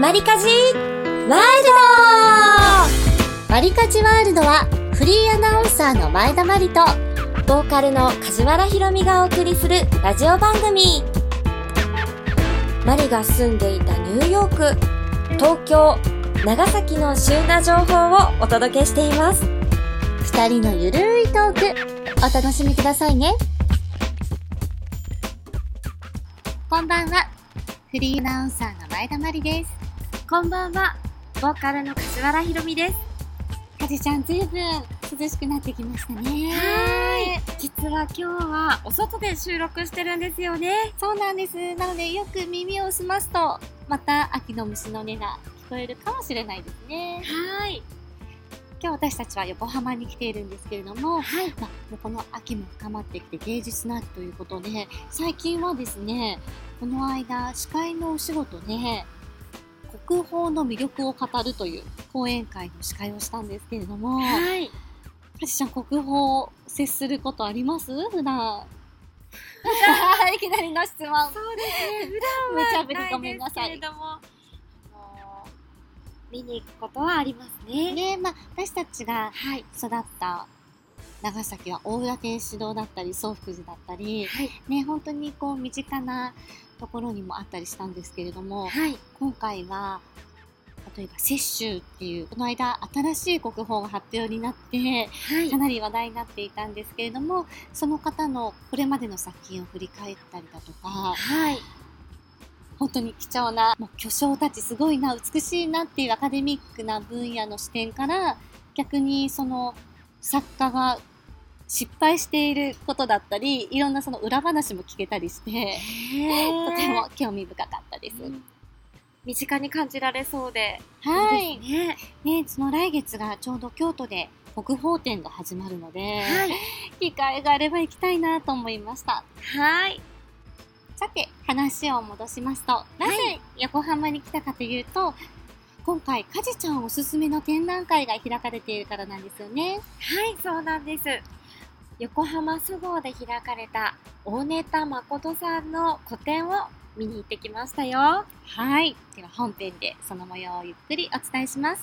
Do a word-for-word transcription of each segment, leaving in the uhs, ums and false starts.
マリカジワールド。マリカジワールドはフリーアナウンサーの前田マリとボーカルの梶原ひろみがお送りするラジオ番組。マリが住んでいたニューヨーク、東京、長崎の旬な情報をお届けしています。二人のゆるいトーク、お楽しみくださいね。こんばんは、フリーアナウンサーの前田まりです。 こんばんは、ボーカルの梶原ひろみです。 かじちゃん、ずいぶん涼しくなってきましたね。 はい、実は今日はお外で収録してるんですよね。 そうなんです。なのでよく耳を澄ますとまた秋の虫の音が聞こえるかもしれないですね。 はい、 今日私たちは横浜に来ているんですけれども、 はい、 まあ、もうこの秋も深まってきて芸術の秋ということで、最近はですね、この間司会のお仕事で国宝の魅力を語るという講演会の司会をしたんですけれども、 はい、 かじちゃん、国宝接することあります？普段いきなりの質問。 そうですね、普段無茶ぶりはないごめんなさい。 ですけれども、あの見に行くことはありますね。 ね、まあ、私たちがはい、 育った長崎は大浦天主堂だったり宗福寺だったり、 はい、 ね、本当にこう身近なところにもあったりしたんですけれども、 はい、 今回は例えば雪舟っていうこの間新しい国宝が発表になってはいかなり話題になっていたんですけれども、その方のこれまでの作品を振り返ったりだとか、 はい、 本当に貴重なもう巨匠たちすごいな、美しいなっていうアカデミックな分野の視点から、逆にその作家が失敗していることだったり、いろんなその裏話も聞けたりして、とても興味深かったです。 うん、身近に感じられそうで、 はい。 いいですね。 ね、その来月がちょうど京都で国宝展が始まるので、 はい、 機会があれば行きたいなと思いました。 はい、 さて、話を戻しますと、なぜ横浜に来たかというと、今回、かじちゃんおすすめの展覧会が開かれているからなんですよね。 はい、そうなんです。横浜そごうで開かれた大根田誠さんの個展を見に行ってきましたよ。 はい。では本編でその模様をゆっくりお伝えします。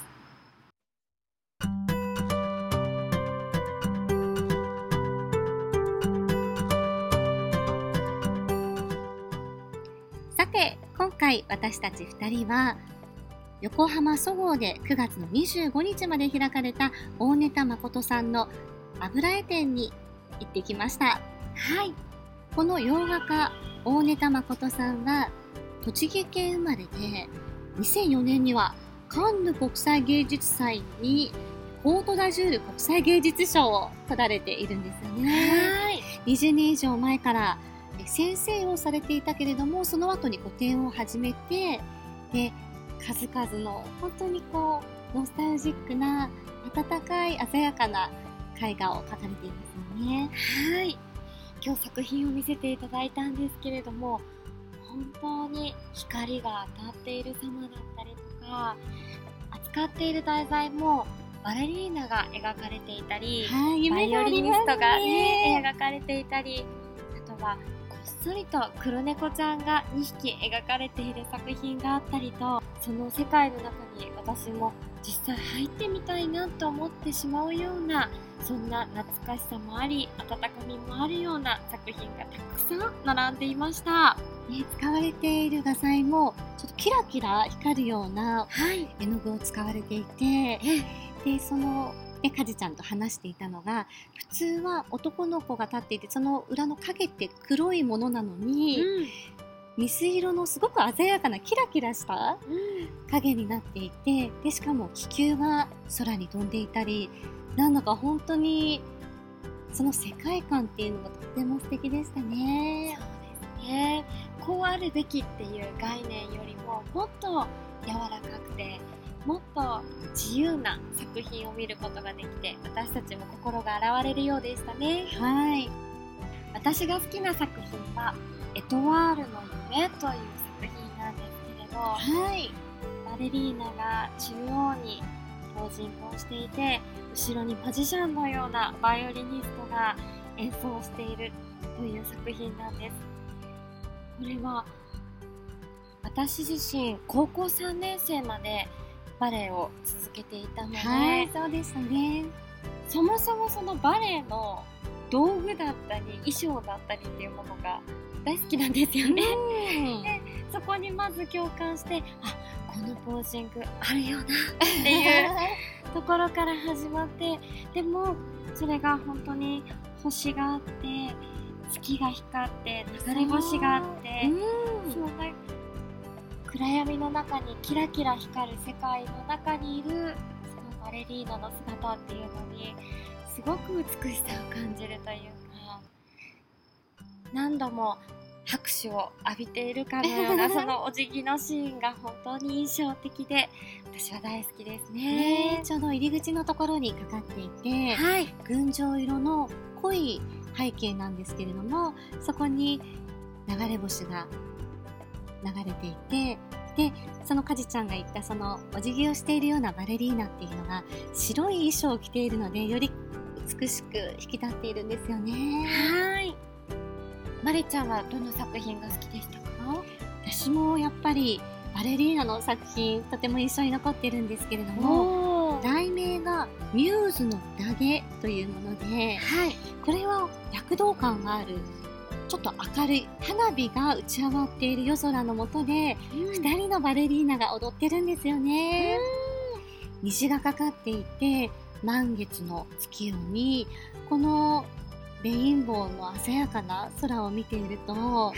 さて、今回私たちふたりは横浜そごうでくがつのにじゅうごにちまで開かれた大根田誠さんの油絵展に行ってきました。 はい、 この洋画家大根田誠さんは栃木県生まれで、にせんよねんにはカンヌ国際芸術祭にコートダジュール国際芸術賞を取られているんですよね。 はい、 にじゅうねん以上前から先生をされていたけれども、その後に個展を始めて、で数々の本当にこうノスタルジックな温かい鮮やかな絵画を描かれていますよね。 はい、今日作品を見せていただいたんですけれども、本当に光が当たっている様だったりとか、扱っている題材もバレリーナが描かれていたり、 はい、 バイオ夢がありますリニストが、ね、 ね。 描かれていたり、あとはこっそりと黒猫ちゃんがにひき描かれている作品があったりと、その世界の中に私も実際入ってみたいなと思ってしまうような、そんな懐かしさもあり温かみもあるような作品がたくさん並んでいました。 ね、使われている画材もちょっとキラキラ光るようなはい、 絵の具を使われていて、でそのね、かじちゃんと話していたのが、普通は男の子が立っていて、その裏の影って黒いものなのに、 うん、 水色のすごく鮮やかなキラキラしたうん、 影になっていて、でしかも気球が空に飛んでいたり、なんだか本当にその世界観っていうのがとっても素敵でしたね。 そうですね。こうあるべきっていう概念よりも、もっと柔らかくてもっと自由な作品を見ることができて、私たちも心が洗われるようでしたね。 はい。 私が好きな作品はエトワールの夢という作品なんですけれど、 はい。 バレリーナが中央に標準をしていて、後ろにマジシャンのようなバイオリニストが演奏しているという作品なんです。これは私自身高校さんねん生までバレエを続けていたので、 はい、そうでしたね。 そもそもそのバレエの道具だったり衣装だったりっていうものが大好きなんですよね。でそこにまず共感して、あ、このポージングあるよなっていうところから始まって、でもそれが本当に星があって月が光って流れ星があって、そんな暗闇の中にキラキラ光る世界の中にいるそのバレリーナの姿っていうのにすごく美しさを感じるというか、何度も拍手を浴びているかのようなそのお辞儀のシーンが本当に印象的で、私は大好きですね。 ね、ちょうど入り口のところにかかっていて、 はい、 群青色の濃い背景なんですけれども、そこに流れ星が流れていて、でそのカジちゃんが言ったそのお辞儀をしているようなバレリーナっていうのが白い衣装を着ているので、より美しく引き立っているんですよね。 はい。マリちゃんはどの作品が好きでしたか？ 私もやっぱりバレリーナの作品とても印象に残っているんですけれども、題名がミューズのダゲというもので、 はい、 これは躍動感があるちょっと明るい花火が打ち上がっている夜空の下で、うん、ふたりのバレリーナが踊ってるんですよね。虹がかかっていて満月の月夜にこのレインボーの鮮やかな空を見ていると、はい、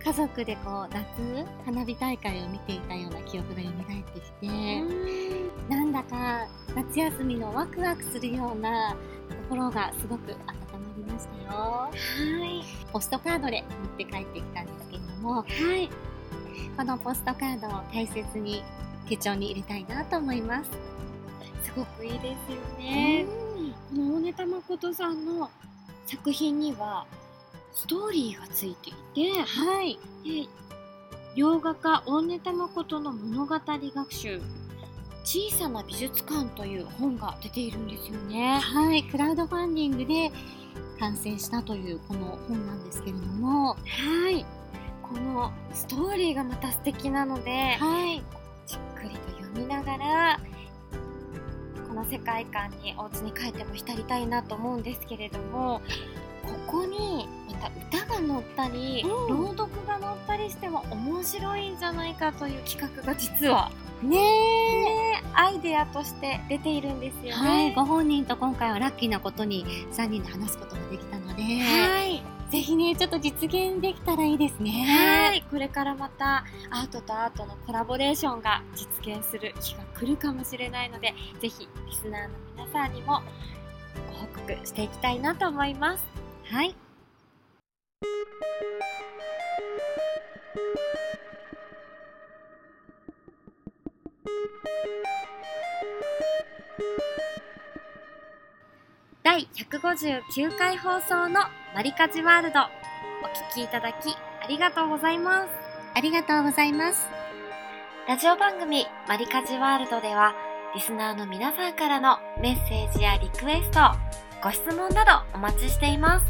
家族でこう夏花火大会を見ていたような記憶が蘇ってきて、なんだか夏休みのワクワクするような心がすごく温まりましたよ。 はい、 ポストカードで持って帰ってきたんですけれども、 はい、 このポストカードを大切に手帳に入れたいなと思います。 すごくいいですよね。この大根田誠さんの作品にはストーリーがついていて、 はい、 で洋画家大根田誠の物語学習小さな美術館という本が出ているんですよね。 はい、クラウドファンディングで完成したというこの本なんですけれども、 はい、このストーリーがまた素敵なので、 はい、 じっくりと読みながらこの世界観にお家に帰っても浸りたいなと思うんですけれども、ここにまた歌が載ったり、うん、朗読が載ったりしても面白いんじゃないかという企画が実はねえアイデアとして出ているんですよね。 はい、ご本人と今回はラッキーなことにさんにんで話すことができたので、 はい、 ぜひねちょっと実現できたらいいですね。 はい、これからまたアートとアートのコラボレーションが実現する日が来るかもしれないので、ぜひリスナーの皆さんにもご報告していきたいなと思います。 はい。 だいひゃくごじゅうきゅうかい放送のマリカジワールド、お聞きいただきありがとうございます。 ありがとうございます。 ラジオ番組マリカジワールドでは、リスナーの皆さんからのメッセージやリクエスト、ご質問などお待ちしています。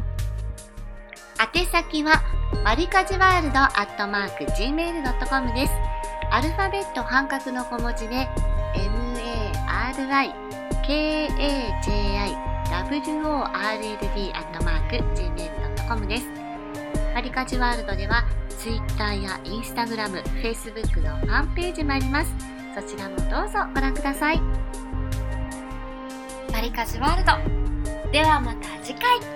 宛先はマリカジワールドアットマーク ジーメールドットコム です。アルファベット半角の小文字で エムエーアールアイケーエージェーアイダブリューオーアールエルディー アットマーク ジーメールドットコム です。マリカジワールドでは Twitter や Instagram、Facebook のファンページもあります。そちらもどうぞご覧ください。 マリカジワールド、ではまた次回。